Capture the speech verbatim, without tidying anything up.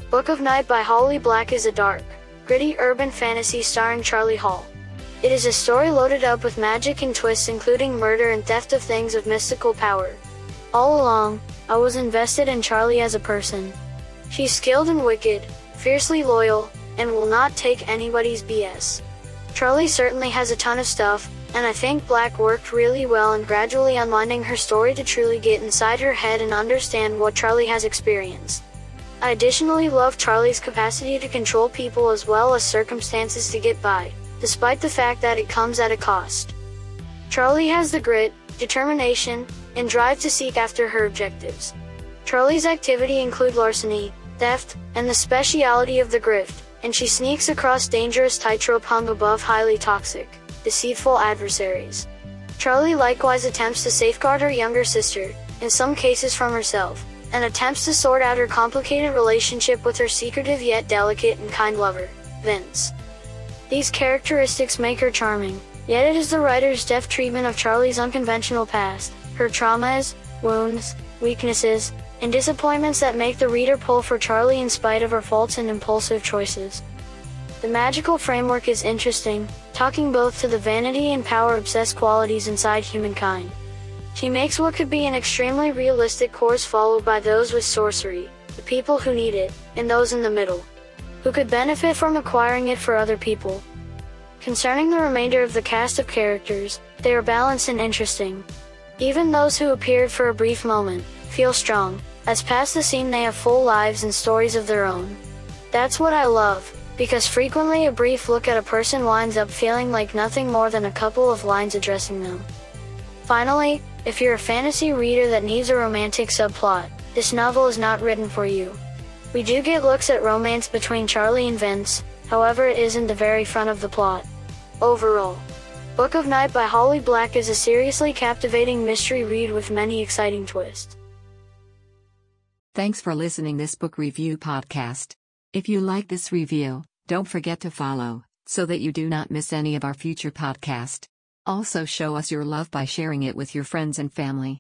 Book of Night by Holly Black is a dark, gritty urban fantasy starring Charlie Hall. It is a story loaded up with magic and twists, including murder and theft of things of mystical power. All along, I was invested in Charlie as a person. She's skilled and wicked, fiercely loyal, and will not take anybody's B S. Charlie certainly has a ton of stuff, and I think Black worked really well in gradually unwinding her story to truly get inside her head and understand what Charlie has experienced. I additionally love Charlie's capacity to control people as well as circumstances to get by, despite the fact that it comes at a cost. Charlie has the grit, determination, and drive to seek after her objectives. Charlie's activity include larceny, theft, and the speciality of the grift, and she sneaks across dangerous tightrope hung above highly toxic, deceitful adversaries. Charlie likewise attempts to safeguard her younger sister, in some cases from herself, and attempts to sort out her complicated relationship with her secretive yet delicate and kind lover, Vince. These characteristics make her charming, yet it is the writer's deft treatment of Charlie's unconventional past, her traumas, wounds, weaknesses, and disappointments that make the reader pull for Charlie in spite of her faults and impulsive choices. The magical framework is interesting, talking both to the vanity and power-obsessed qualities inside humankind. She makes what could be an extremely realistic course followed by those with sorcery, the people who need it, and those in the middle, who could benefit from acquiring it for other people. Concerning the remainder of the cast of characters, they are balanced and interesting. Even those who appeared for a brief moment feel strong, as past the scene they have full lives and stories of their own. That's what I love, because frequently a brief look at a person winds up feeling like nothing more than a couple of lines addressing them. Finally, if you're a fantasy reader that needs a romantic subplot, this novel is not written for you. We do get looks at romance between Charlie and Vince, however it isn't the very front of the plot. Overall, Book of Night by Holly Black is a seriously captivating mystery read with many exciting twists. Thanks for listening this book review podcast. If you like this review, don't forget to follow, so that you do not miss any of our future podcast. Also show us your love by sharing it with your friends and family.